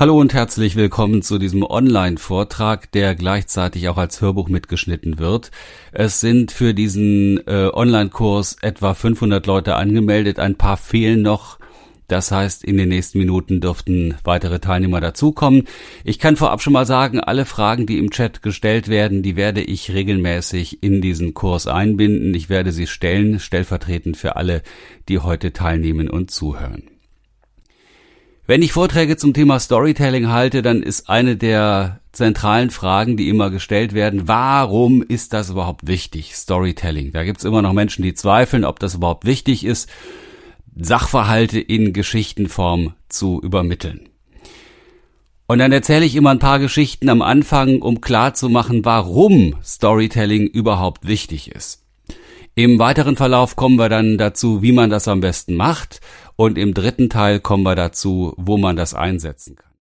Hallo und herzlich willkommen zu diesem Online-Vortrag, der gleichzeitig auch als Hörbuch mitgeschnitten wird. Es sind für diesen Online-Kurs etwa 500 Leute angemeldet, ein paar fehlen noch. Das heißt, in den nächsten Minuten dürften weitere Teilnehmer dazukommen. Ich kann vorab schon mal sagen, alle Fragen, die im Chat gestellt werden, die werde ich regelmäßig in diesen Kurs einbinden. Ich werde sie stellen, stellvertretend für alle, die heute teilnehmen und zuhören. Wenn ich Vorträge zum Thema Storytelling halte, dann ist eine der zentralen Fragen, die immer gestellt werden, warum ist das überhaupt wichtig, Storytelling? Da gibt es immer noch Menschen, die zweifeln, ob das überhaupt wichtig ist, Sachverhalte in Geschichtenform zu übermitteln. Und dann erzähle ich immer ein paar Geschichten am Anfang, um klarzumachen, warum Storytelling überhaupt wichtig ist. Im weiteren Verlauf kommen wir dann dazu, wie man das am besten macht. Und im dritten Teil kommen wir dazu, wo man das einsetzen kann.